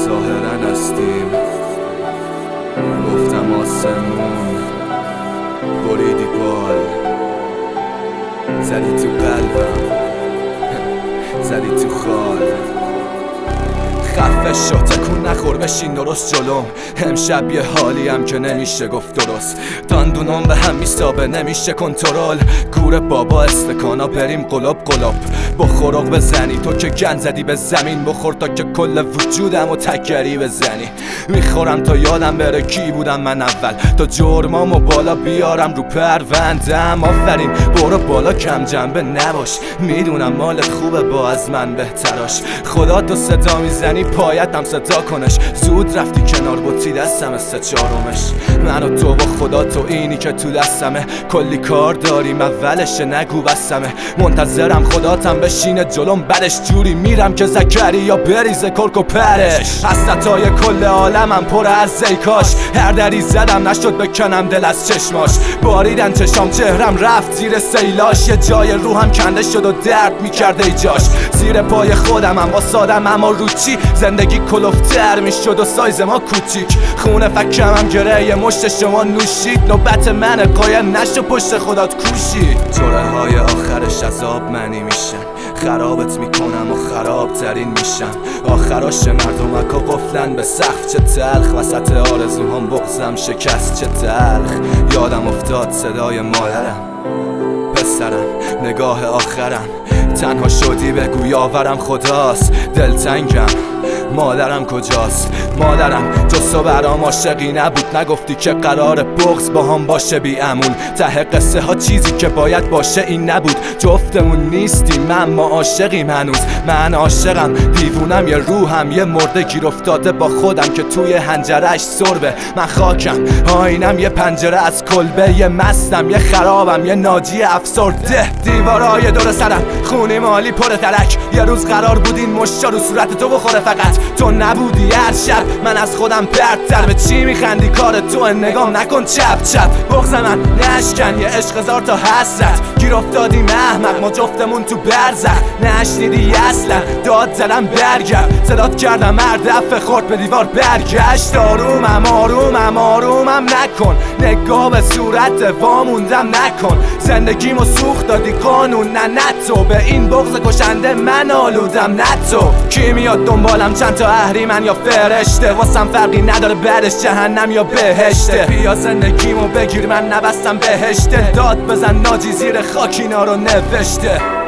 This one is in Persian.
ظاهرا هستیم. گفتم آسمون بریدی بال، زدی تو قلبم، زدی تو خال. خفه شو، تکون نخور، بشین درست جلوم. امشب یه حالی هم که نمیشه گفت درست. دندونم به هم میستابه، نمیشه کنترل. گور بابا استکانا بریم قلاب قلاب. بخورق بزنی تو که گند زدی به زمین. بخور تا که کل وجودم و تکری بزنی. میخورم تا یادم بره کی بودم من اول، تا جرمامو بالا بیارم رو پروندم. آفرین برو بالا، کم جنبه نباش. میدونم مالت خوبه با از من بهتراش. خدا تو صدا میزنی پایتم صدا کنش. زود رفتی کنار بطی دستم 3/4. من و تو با خدا، تو اینی که تو دستمه. کلی کار داریم اولشه نگو بسمه. منتظرم خداتم بشینه جلوم، بعدش جوری میرم که زکریا بریزه کرک و پرش. حسرتای کل عالمم پر از زیکاش. هر دری زدم نشد بکنم دل از چشماش. باریدن چشام، چهرم رفت زیر سیلاش. یه جای روحم کنده شد و درد میکرد ایجاش. زیر پای خودمم واسادم، اما رو چی؟ زندگی کلوفتر میشد و سایز ما کوچیک. خونه فکرم گره، یه مشت شما نوشید. نوبت منه، قایم نشو پشت خودت کوشید. طوره های آخرش عذاب منی میشن. خرابت میکنم و خراب ترین میشم. آخراش مردمکا قفلن به سقف. چه تلخ وسط آرزوهام بغضم شکست. چه تلخ یادم افتاد صدای مادرم. پسرم نگاه آخرم. تنها شدی بگو یاورم خداست. دلتنگم مادرم کجاست؟ مادرم جز برام عاشقی نبود. نگفتی که قرار بغض با هم باشه بی امون. ته قصه ها چیزی که باید باشه این نبود. جفتمون نیستیم اما عاشقیم هنوز. من عاشقم، دیوونم، یه روحم یه مرده گیر افتاده با خودم که توی حنجره‌اش سربه. من خاکم، آینم یه پنجره از کلبه. یه مستم، یه خرابم، یه ناجی افسرده. دیوارای دور سرم خونی مالی پر ترک. یه روز قرار بود این مشتا رو صورت تو بخوره، فقط تو نبودی. هر شب من از خودم پرت‌تر. به چی میخندی؟ کار تو، نگام نکن چپ چپ. بغض من نشکن، یه عشق هزار تا حسرت. گیر افتادیم احمق، ما جفتمون تو برزخ. نشنیدی اصلا داد زدم برگرد. صدات کردم هر دفعه خورد به دیوار برگشت. آرومم نکن. نگاه به صورت واموندم نکن. زندگیمو سوخت دادی قانون، نه تو. به این بغض کشنده من آلودم، نه تو. کی میاد دنبالم؟ چند تا اهریمن یا فرشته؟ واسم فرقی نداره بعدش جهنم یا بهشته. بیا زندگیمو بگیر، من نبستم بهشته. داد بزن ناجی زیر خاک اینا رو نوشته.